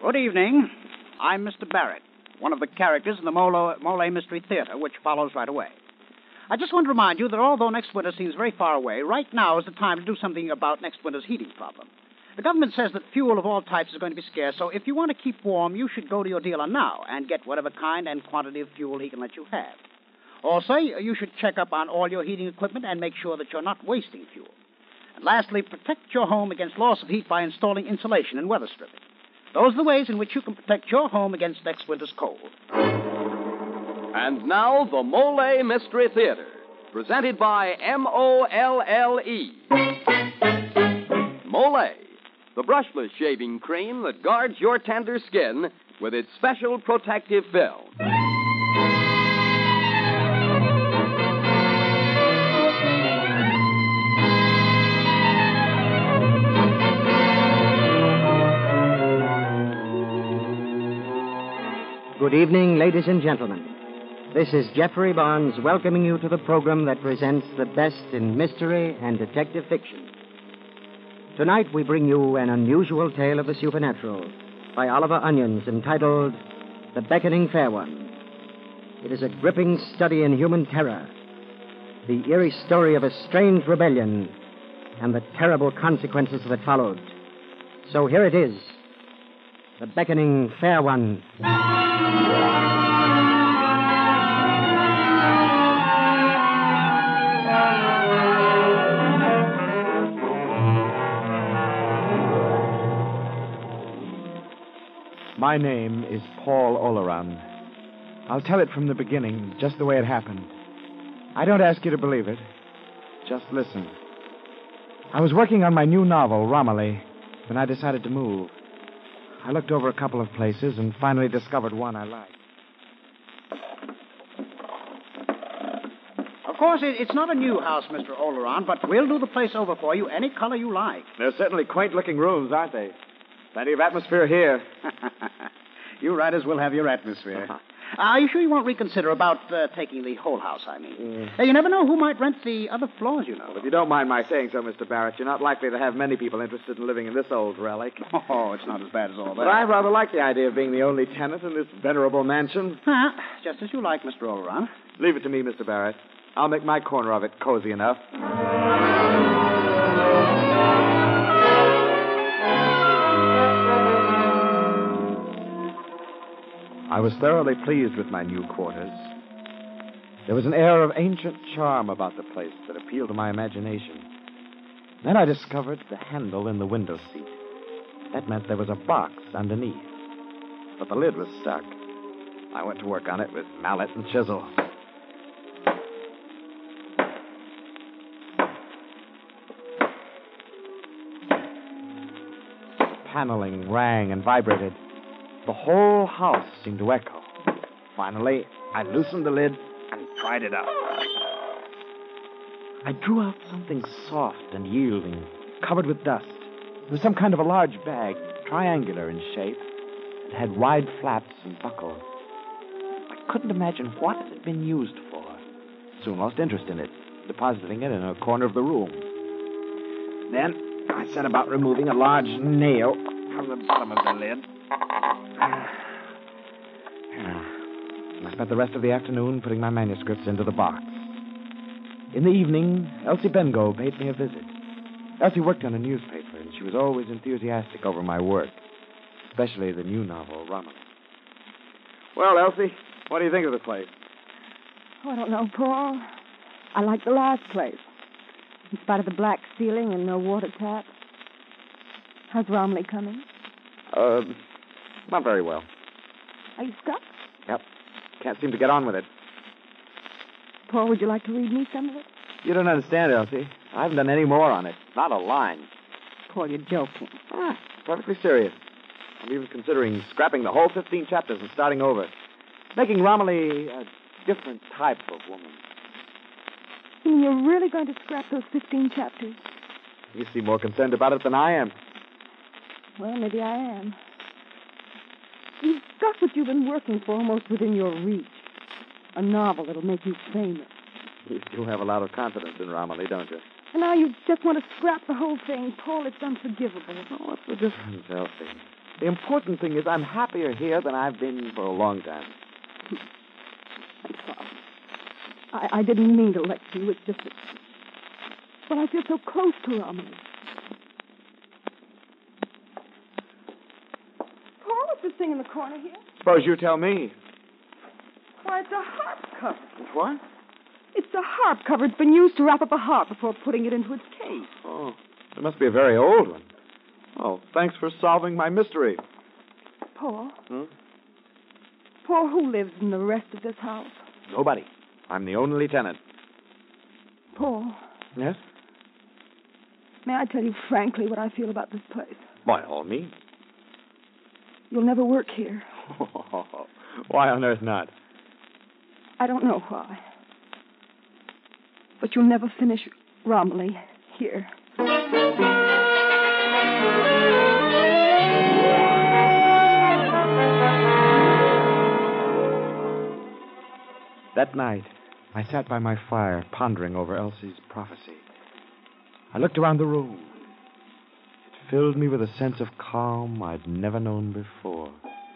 Good evening. I'm Mr. Barrett, one of the characters in the Mole Mystery Theater, which follows right away. I just want to remind you that although next winter seems very far away, right now is the time to do something about next winter's heating problem. The government says that fuel of all types is going to be scarce, so if you want to keep warm, you should go to your dealer now and get whatever kind and quantity of fuel he can let you have. Also, you should check up on all your heating equipment and make sure that you're not wasting fuel. And lastly, protect your home against loss of heat by installing insulation and weather stripping. Those are the ways in which you can protect your home against next winter's cold. And now, the Mole Mystery Theater, presented by M-O-L-L-E. Mole, the brushless shaving cream that guards your tender skin with its special protective film. Good evening, ladies and gentlemen. This is Jeffrey Barnes welcoming you to the program that presents the best in mystery and detective fiction. Tonight we bring you an unusual tale of the supernatural by Oliver Onions entitled The Beckoning Fair One. It is a gripping study in human terror, the eerie story of a strange rebellion and the terrible consequences that followed. So here it is, The Beckoning Fair One. My name is Paul Oleron. I'll tell it from the beginning, just the way it happened. I don't ask you to believe it. Just listen. I was working on my new novel, Romilly, when I decided to move. I looked over a couple of places and finally discovered one I liked. Of course, it's not a new house, Mr. Oleron, but we'll do the place over for you any color you like. They're certainly quaint-looking rooms, aren't they? Plenty of atmosphere here. You writers will have your atmosphere. Are you sure you won't reconsider about taking the whole house, I mean? You never know who might rent the other floors, you know. Well, if you don't mind my saying so, Mr. Barrett, you're not likely to have many people interested in living in this old relic. Oh, it's not as bad as all that. But I rather like the idea of being the only tenant in this venerable mansion. Just as you like, Mr. Oleron. Leave it to me, Mr. Barrett. I'll make my corner of it cozy enough. I was thoroughly pleased with my new quarters. There was an air of ancient charm about the place that appealed to my imagination. Then I discovered the handle in the window seat. That meant there was a box underneath. But the lid was stuck. I went to work on it with mallet and chisel. Paneling rang and vibrated. The whole house seemed to echo. Finally, I loosened the lid and pried it out. I drew out something soft and yielding, covered with dust. It was some kind of a large bag, triangular in shape. It had wide flaps and buckles. I couldn't imagine what it had been used for. Soon lost interest in it, depositing it in a corner of the room. Then I set about removing a large nail from the bottom of the lid. I spent the rest of the afternoon putting my manuscripts into the box. In the evening, Elsie Bengo paid me a visit. Elsie worked on a newspaper, and she was always enthusiastic over my work, especially the new novel, Romilly. Well, Elsie, what do you think of the place? Oh, I don't know, Paul. I like the last place, in spite of the black ceiling and no water tap. How's Romilly coming? Not very well. Are you stuck? Yep. Can't seem to get on with it. Paul, would you like to read me some of it? You don't understand, Elsie. I haven't done any more on it. Not a line. Paul, you're joking. Perfectly serious. I'm even considering scrapping the whole 15 chapters and starting over. Making Romilly a different type of woman. You mean you're really going to scrap those 15 chapters? You seem more concerned about it than I am. Well, maybe I am. You've got what you've been working for almost within your reach. A novel that'll make you famous. You do have a lot of confidence in Romilly, don't you? And now you just want to scrap the whole thing. Paul, it's unforgivable. Oh, what's the difference, Elsie? The important thing is I'm happier here than I've been for a long time. I'm sorry. I didn't mean to lecture you. It's just that... Well, I feel so close to Romilly. Paul, what's this thing in the corner here? Suppose you tell me. Why, it's a harp cover. What? It's a harp cover. It's been used to wrap up a harp before putting it into its case. Oh, it must be a very old one. Oh, thanks for solving my mystery. Paul? Hmm? Paul, who lives in the rest of this house? Nobody. I'm the only tenant. Paul, Yes? may I tell you frankly what I feel about this place? By all means. You'll never work here. Why on earth not? I don't know why. But you'll never finish Romilly here. That night, I sat by my fire, pondering over Elsie's prophecy. I looked around the room. It filled me with a sense of calm I'd never known before.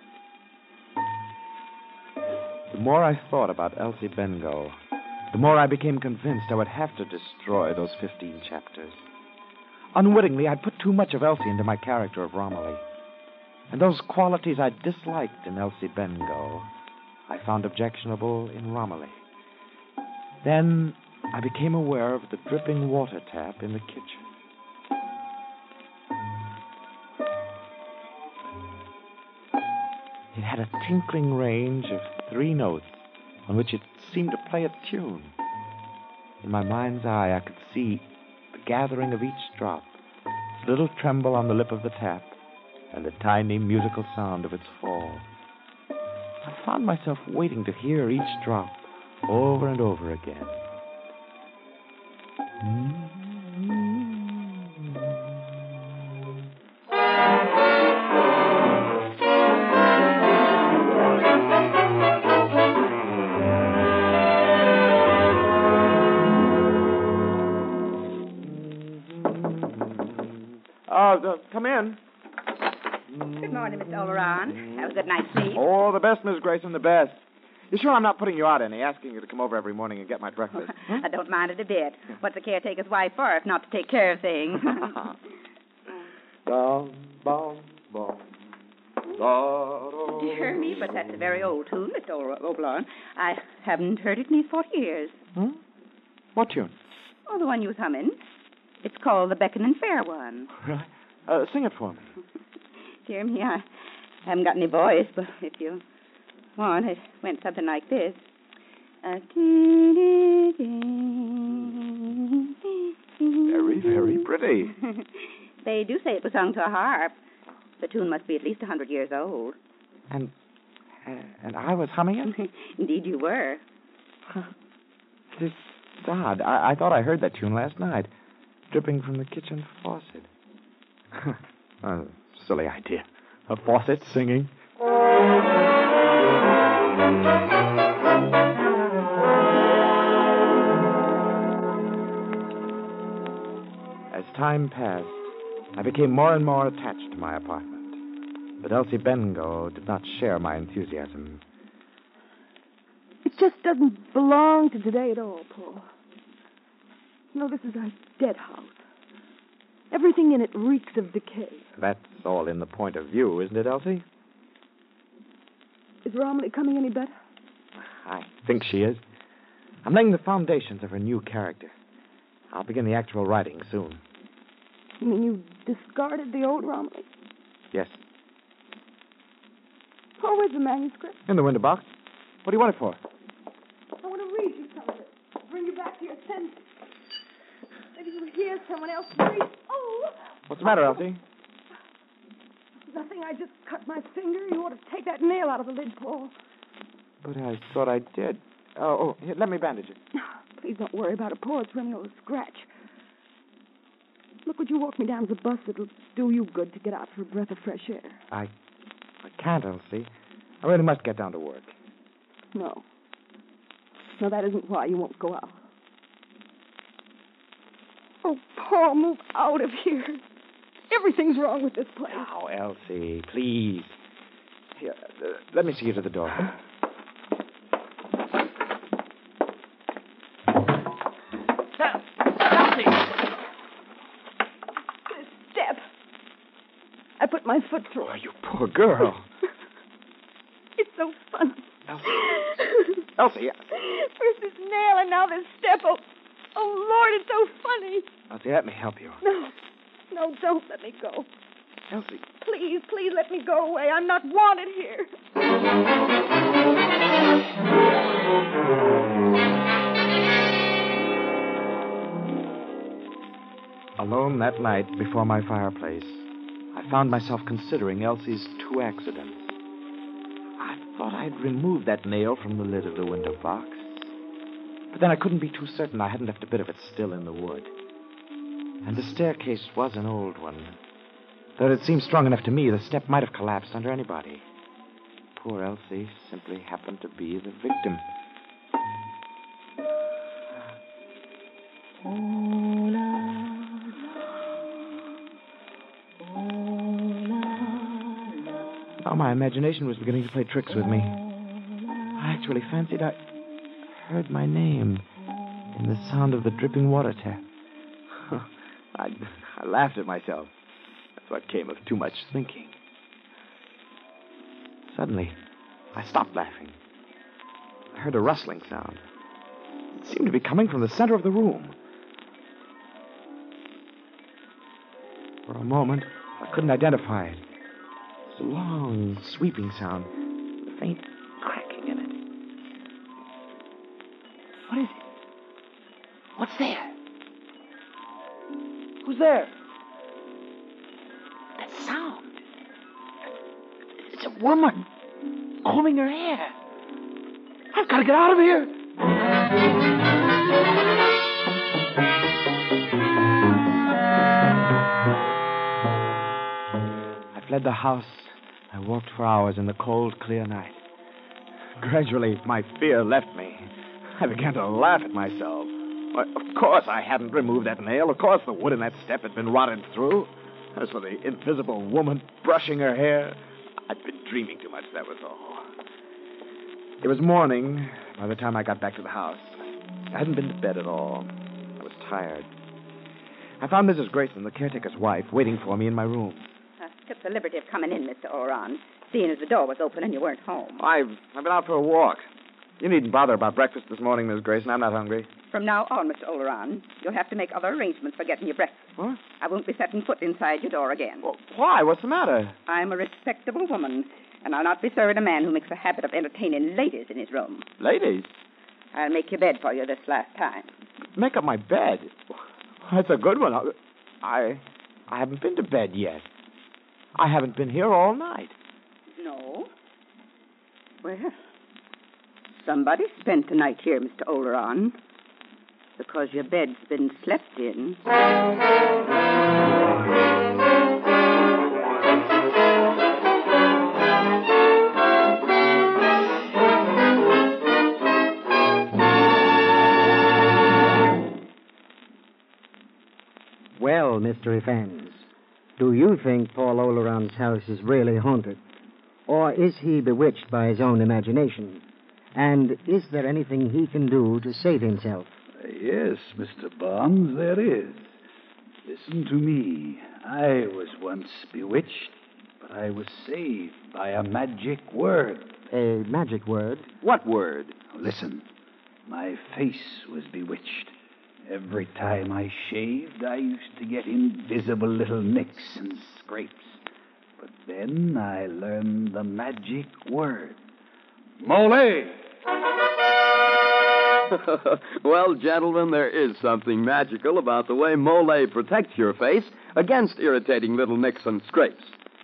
The more I thought about Elsie Bengough, the more I became convinced I would have to destroy those 15 chapters. Unwittingly, I'd put too much of Elsie into my character of Romilly. And those qualities I disliked in Elsie Bengough, I found objectionable in Romilly. Then I became aware of the dripping water tap in the kitchen. It had a tinkling range of 3 notes on which it seemed to play a tune. In my mind's eye, I could see the gathering of each drop, its little tremble on the lip of the tap, and the tiny musical sound of its fall. I found myself waiting to hear each drop over and over again. Come in. Good morning, Mr. Oleron. Have a good night's sleep. Oh, the best, Miss Grayson, the best. You sure I'm not putting you out any, asking you to come over every morning and get my breakfast? I don't mind it a bit. What's a caretaker's wife for if not to take care of things? Dear me, but that's a very old tune, Mr. Oleron. I haven't heard it in these 40 years. Hmm? What tune? Oh, the one you was humming. It's called the Beckoning Fair one. Sing it for me. Dear me, I haven't got any voice, but if you want, it went something like this. Very, very pretty. They do say it was sung to a harp. The tune must be at least 100 years old. And I was humming it? Indeed you were. It's odd. I thought I heard that tune last night, dripping from the kitchen faucet. Silly idea. A faucet singing. As time passed, I became more and more attached to my apartment. But Elsie Bengough did not share my enthusiasm. It just doesn't belong to today at all, Paul. You know, this is a dead house. Everything in it reeks of decay. That's all in the point of view, isn't it, Elsie? Is Romilly coming any better? I think she is. I'm laying the foundations of her new character. I'll begin the actual writing soon. You mean you discarded the old Romilly? Yes. Paul, where's the manuscript? In the window box. What do you want it for? I want to read you some of it. Bring you back to your senses. Maybe you'll hear someone else breathe. Oh! What's the matter, Elsie? Nothing. I just cut my finger. You ought to take that nail out of the lid, Paul. But I thought I did. Oh, here, let me bandage it. Please don't worry about it, Paul. It's running a scratch. Look, would you walk me down to the bus? It'll do you good to get out for a breath of fresh air. I can't, Elsie. I really must get down to work. No. No, that isn't why you won't go out. Oh, Paul, move out of here. Everything's wrong with this place. Now, Elsie, please. Here, let me see you to the door. Elsie! This step. I put my foot through Oh, it. you poor girl. It's so funny. Elsie. First this nail and now this step. Oh, Lord, it's so funny. Elsie, let me help you. No, don't let me go. Elsie. Please let me go away. I'm not wanted here. Alone that night before my fireplace, I found myself considering Elsie's 2 accidents. I thought I'd removed that nail from the lid of the window box. But then I couldn't be too certain I hadn't left a bit of it still in the wood. And the staircase was an old one. Though it seemed strong enough to me, the step might have collapsed under anybody. Poor Elsie simply happened to be the victim. Now my imagination was beginning to play tricks with me. I actually fancied I heard my name in the sound of the dripping water tap. I laughed at myself. That's what came of too much thinking. Suddenly, I stopped laughing. I heard a rustling sound. It seemed to be coming from the center of the room. For a moment, I couldn't identify it. It was a long, sweeping sound, with a faint cracking in it. What is it? What's there? Who's there? That sound. It's a woman combing her hair. I've got to get out of here. I fled the house. I walked for hours in the cold, clear night. Gradually, my fear left me. I began to laugh at myself. Why, of course I hadn't removed that nail. Of course the wood in that step had been rotted through. As for the invisible woman brushing her hair, I'd been dreaming too much, that was all. It was morning by the time I got back to the house. I hadn't been to bed at all. I was tired. I found Mrs. Grayson, the caretaker's wife, waiting for me in my room. I took the liberty of coming in, Mr. Oran, seeing as the door was open and you weren't home. I've been out for a walk. You needn't bother about breakfast this morning, Miss Grayson. I'm not hungry. From now on, Mr. Oleron, you'll have to make other arrangements for getting your breakfast. What? I won't be setting foot inside your door again. Well, why? What's the matter? I'm a respectable woman, and I'll not be serving a man who makes a habit of entertaining ladies in his room. Ladies? I'll make your bed for you this last time. Make up my bed? That's a good one. I haven't been to bed yet. I haven't been here all night. No? Well, somebody spent the night here, Mr. Oleron, because your bed's been slept in. Well, Mystery fans, do you think Paul Oleron's house is really haunted? Or is he bewitched by his own imagination? And is there anything he can do to save himself? Yes, Mr. Barnes, there is. Listen to me. I was once bewitched, but I was saved by a magic word. A magic word? What word? Listen, my face was bewitched. Every time I shaved, I used to get invisible little nicks and scrapes. But then I learned the magic word. Mole! Well, gentlemen, there is something magical about the way Mole protects your face against irritating little nicks and scrapes.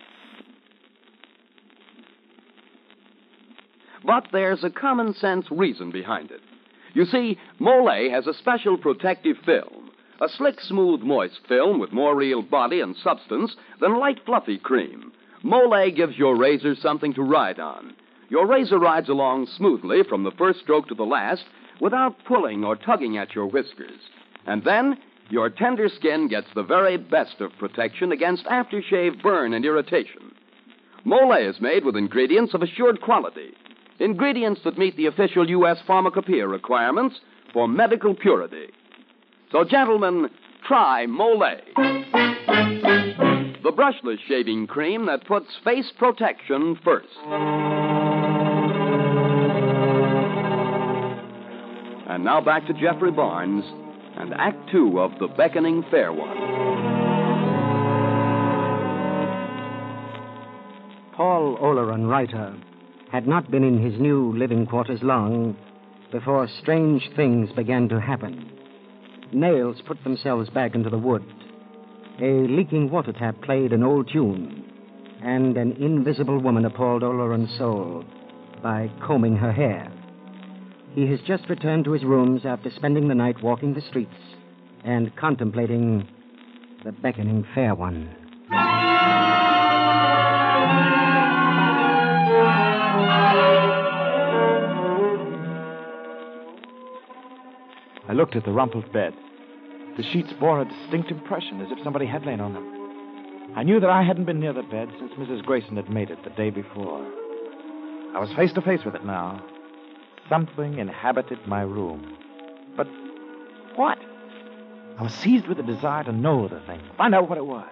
But there's a common sense reason behind it. You see, Mole has a special protective film, a slick, smooth, moist film with more real body and substance than light, fluffy cream. Mole gives your razor something to ride on. Your razor rides along smoothly from the first stroke to the last without pulling or tugging at your whiskers. And then your tender skin gets the very best of protection against aftershave burn and irritation. Mole is made with ingredients of assured quality, ingredients that meet the official U.S. pharmacopoeia requirements for medical purity. So, gentlemen, try Mole, the brushless shaving cream that puts face protection first. And now back to Jeffrey Barnes and Act Two of The Beckoning Fair One. Paul Oleron, writer, had not been in his new living quarters long before strange things began to happen. Nails put themselves back into the wood. A leaking water tap played an old tune, and an invisible woman appalled Oleron's soul by combing her hair. He has just returned to his rooms after spending the night walking the streets and contemplating the beckoning fair one. I looked at the rumpled bed. The sheets bore a distinct impression, as if somebody had lain on them. I knew that I hadn't been near the bed since Mrs. Grayson had made it the day before. I was face to face with it now. Something inhabited my room. But what? I was seized with a desire to know the thing, find out what it was.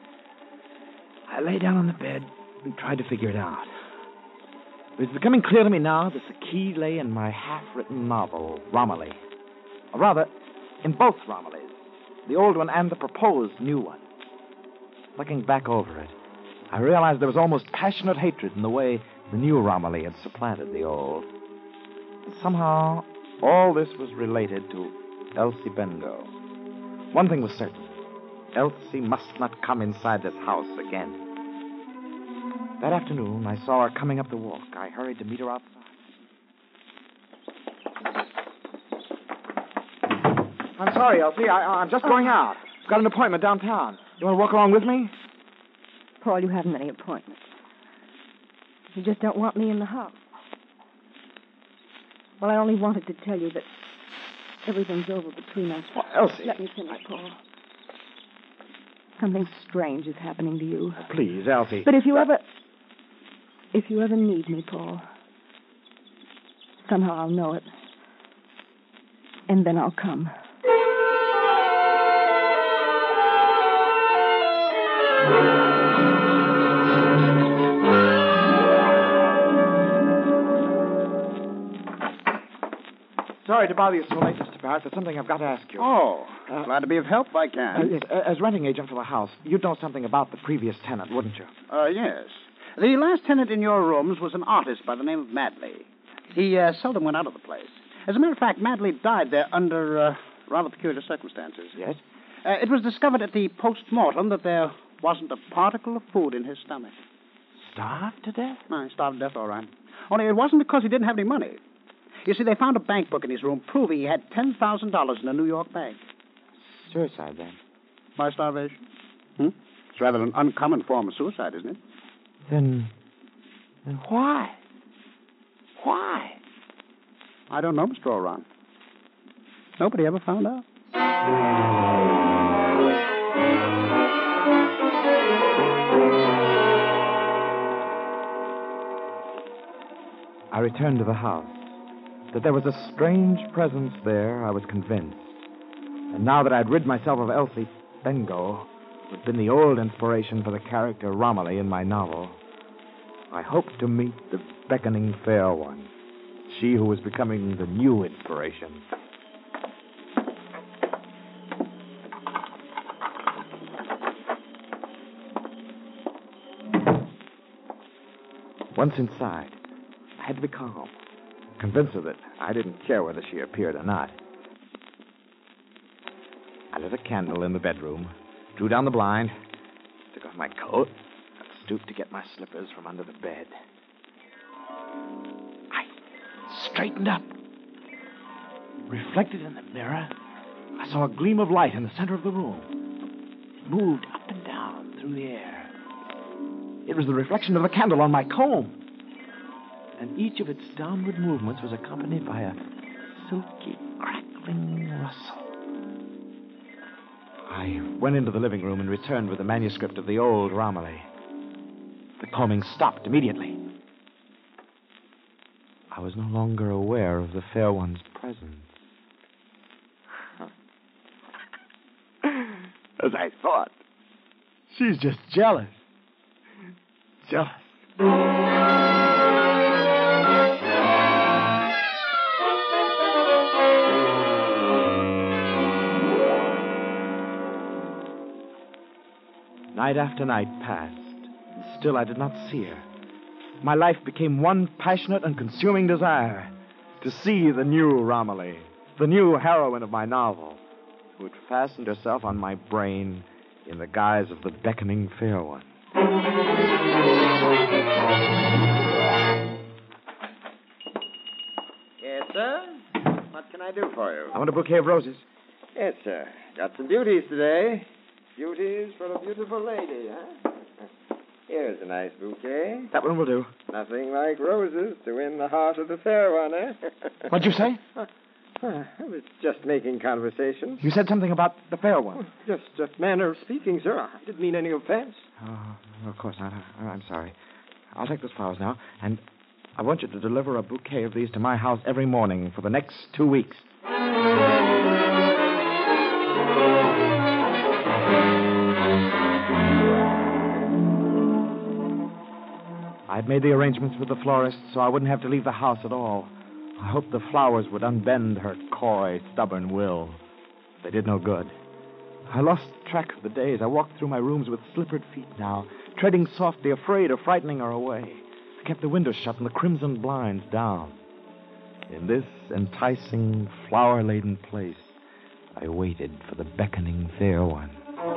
I lay down on the bed and tried to figure it out. It was becoming clear to me now that the key lay in my half-written novel, Romilly. Or rather, in both Romillys, the old one and the proposed new one. Looking back over it, I realized there was almost passionate hatred in the way the new Romilly had supplanted the old. Somehow, all this was related to Elsie Bengough. One thing was certain. Elsie must not come inside this house again. That afternoon, I saw her coming up the walk. I hurried to meet her outside. I'm sorry, Elsie. I'm just going out. I've got an appointment downtown. You want to walk along with me? Paul, you haven't any appointments. You just don't want me in the house. Well, I only wanted to tell you that everything's over between us. Well, Elsie. Let me finish, Paul. Something strange is happening to you. Please, Elsie. But if you ever need me, Paul, somehow I'll know it. And then I'll come. Sorry to bother you so late, Mr. Barrett. There's something I've got to ask you. Oh, glad to be of help if I can. Yes, as renting agent for the house, you'd know something about the previous tenant, wouldn't you? Yes. The last tenant in your rooms was an artist by the name of Madley. He seldom went out of the place. As a matter of fact, Madley died there under rather peculiar circumstances. Yes? It was discovered at the post-mortem that there wasn't a particle of food in his stomach. Starved to death? No, he starved to death, all right. Only it wasn't because he didn't have any money. You see, they found a bank book in his room proving he had $10,000 in a New York bank. Suicide, then? By starvation? It's rather an uncommon form of suicide, isn't it? Then why? Why? I don't know, Mr. Oran. Nobody ever found out. I returned to the house. That there was a strange presence there, I was convinced. And now that I'd rid myself of Elsie Bengough, who had been the old inspiration for the character Romilly in my novel, I hoped to meet the beckoning fair one, she who was becoming the new inspiration. Once inside, I had to be calm. Convince her that I didn't care whether she appeared or not. I lit a candle in the bedroom, drew down the blind, took off my coat, and stooped to get my slippers from under the bed. I straightened up. Reflected in the mirror, I saw a gleam of light in the center of the room. It moved up and down through the air. It was the reflection of the candle on my comb. And each of its downward movements was accompanied by a silky, crackling rustle. I went into the living room and returned with the manuscript of the old Romilly. The combing stopped immediately. I was no longer aware of the fair one's presence. As I thought. She's just jealous. Jealous. Night after night passed, and still I did not see her. My life became one passionate and consuming desire to see the new Romilly, the new heroine of my novel, who had fastened herself on my brain in the guise of the beckoning fair one. Yes, sir? What can I do for you? I want a bouquet of roses. Yes, sir. Got some beauties today. Beauties for a beautiful lady, huh? Here's a nice bouquet. That one will do. Nothing like roses to win the heart of the fair one, eh? What'd you say? I was just making conversation. You said something about the fair one. Just a manner of speaking, sir. I didn't mean any offense. Oh, of course not. I'm sorry. I'll take those flowers now, and I want you to deliver a bouquet of these to my house every morning for the next 2 weeks. I'd made the arrangements with the florist so I wouldn't have to leave the house at all. I hoped the flowers would unbend her coy, stubborn will. They did no good. I lost track of the days. I walked through my rooms with slippered feet now, treading softly, afraid of frightening her away. I kept the windows shut and the crimson blinds down. In this enticing, flower-laden place, I waited for the beckoning fair one.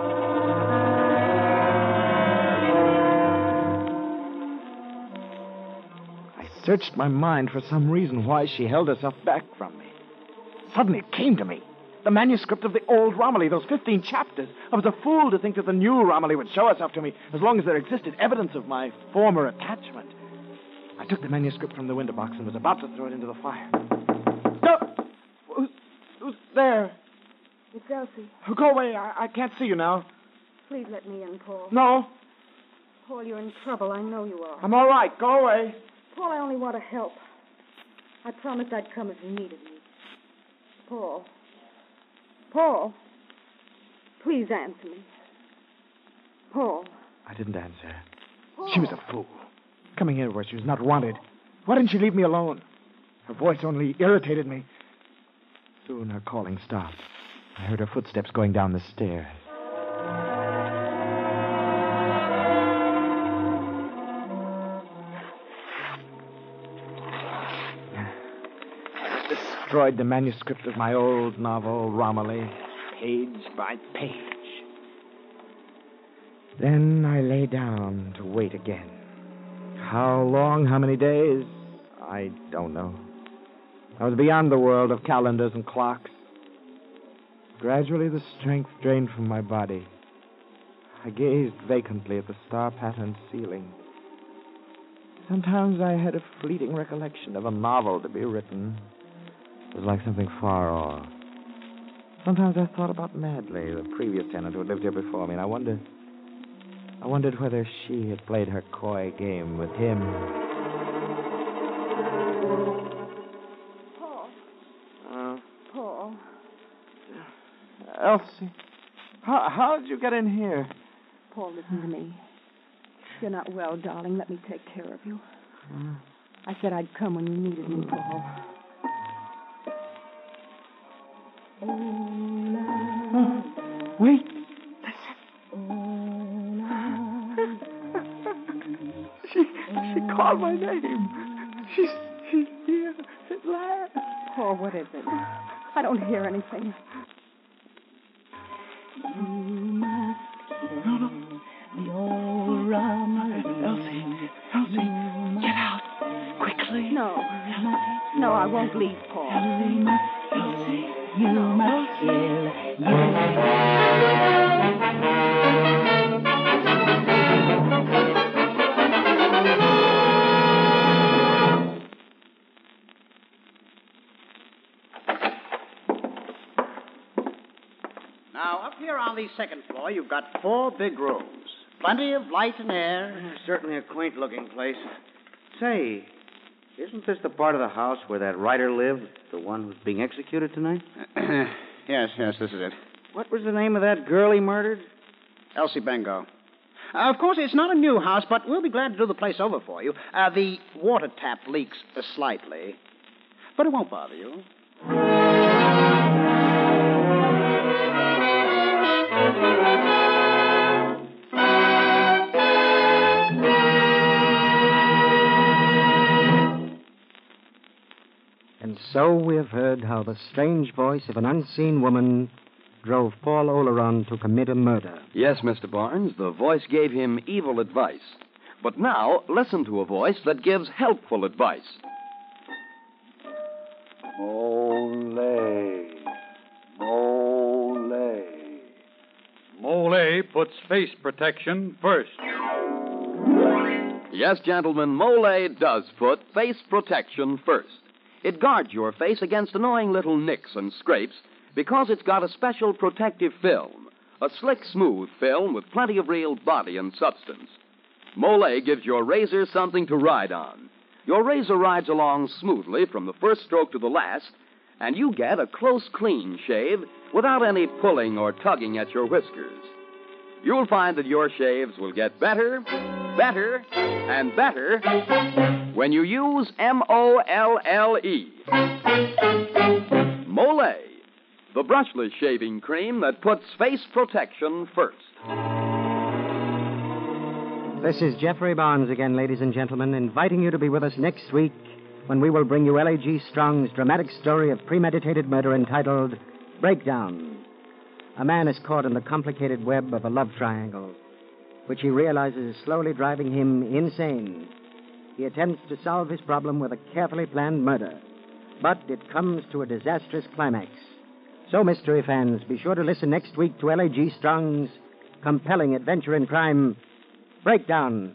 I searched my mind for some reason why she held herself back from me. Suddenly it came to me. The manuscript of the old Romilly, those 15 chapters. I was a fool to think that the new Romilly would show herself to me as long as there existed evidence of my former attachment. I took the manuscript from the window box and was about to throw it into the fire. No! Who's there? It's Elsie. Go away. I can't see you now. Please let me in, Paul. No. Paul, you're in trouble. I know you are. I'm all right. Go away. Paul, I only want to help. I promised I'd come if you needed me. Paul. Paul. Please answer me. Paul. I didn't answer. Paul. She was a fool. Coming here where she was not wanted. Why didn't she leave me alone? Her voice only irritated me. Soon her calling stopped. I heard her footsteps going down the stairs. Destroyed the manuscript of my old novel, Romilly, page by page. Then I lay down to wait again. How long, how many days? I don't know. I was beyond the world of calendars and clocks. Gradually, the strength drained from my body. I gazed vacantly at the star-patterned ceiling. Sometimes I had a fleeting recollection of a novel to be written. It was like something far off. Sometimes I thought about Madley, the previous tenant who had lived here before me, and I wondered whether she had played her coy game with him. Paul. Paul. Elsie, how did you get in here? Paul, listen to me. If you're not well, darling, let me take care of you. I said I'd come when you needed me, Paul. Wait. She called my name. She's here at last. Paul, what is it? I don't hear anything. No. The old Romilly. Elsie, get out. Quickly. No, I won't leave, Paul. Elsie, you must kill. Now, up here on the second floor, you've got 4 big rooms. Plenty of light and air. Certainly a quaint-looking place. Say, isn't this the part of the house where that writer lived, the one who's being executed tonight? Yes, this is it. What was the name of that girl he murdered? Elsie Bengo. Of course, it's not a new house, but we'll be glad to do the place over for you. The water tap leaks slightly, but it won't bother you. And so we have heard how the strange voice of an unseen woman drove Paul Oleron to commit a murder. Yes, Mr. Barnes, the voice gave him evil advice. But now, listen to a voice that gives helpful advice. Mole. Mole. Mole puts face protection first. Yes, gentlemen, Mole does put face protection first. It guards your face against annoying little nicks and scrapes because it's got a special protective film, a slick, smooth film with plenty of real body and substance. Mole gives your razor something to ride on. Your razor rides along smoothly from the first stroke to the last, and you get a close, clean shave without any pulling or tugging at your whiskers. You'll find that your shaves will get better, better, and better when you use M-O-L-L-E. Mole, the brushless shaving cream that puts face protection first. This is Jeffrey Barnes again, ladies and gentlemen, inviting you to be with us next week when we will bring you L.A.G. Strong's dramatic story of premeditated murder entitled Breakdown. A man is caught in the complicated web of a love triangle, which he realizes is slowly driving him insane. He attempts to solve his problem with a carefully planned murder, but it comes to a disastrous climax. So, mystery fans, be sure to listen next week to L.A.G. Strong's compelling adventure in crime, Breakdown.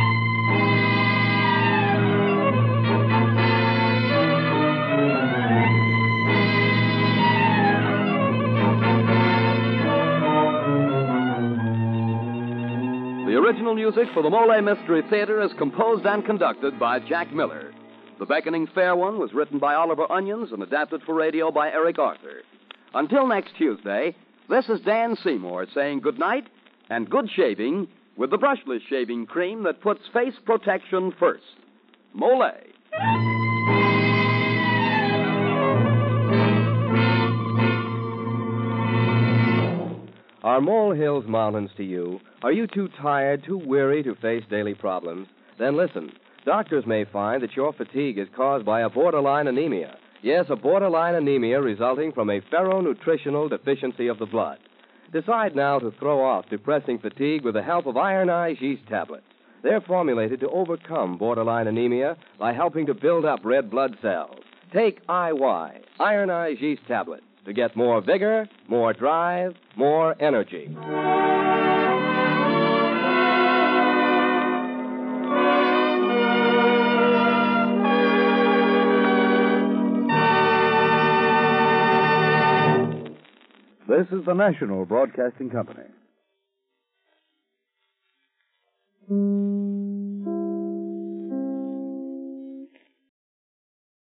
The original music for the Mole Mystery Theater is composed and conducted by Jack Miller. The Beckoning Fair One was written by Oliver Onions and adapted for radio by Eric Arthur. Until next Tuesday, this is Dan Seymour saying good night and good shaving with the brushless shaving cream that puts face protection first. Mole. Are molehills mountains to you? Are you too tired, too weary to face daily problems? Then listen. Doctors may find that your fatigue is caused by a borderline anemia. Yes, a borderline anemia resulting from a ferronutritional deficiency of the blood. Decide now to throw off depressing fatigue with the help of ironized yeast tablets. They're formulated to overcome borderline anemia by helping to build up red blood cells. Take IY, ironized yeast tablets, to get more vigor, more drive, more energy. This is the National Broadcasting Company.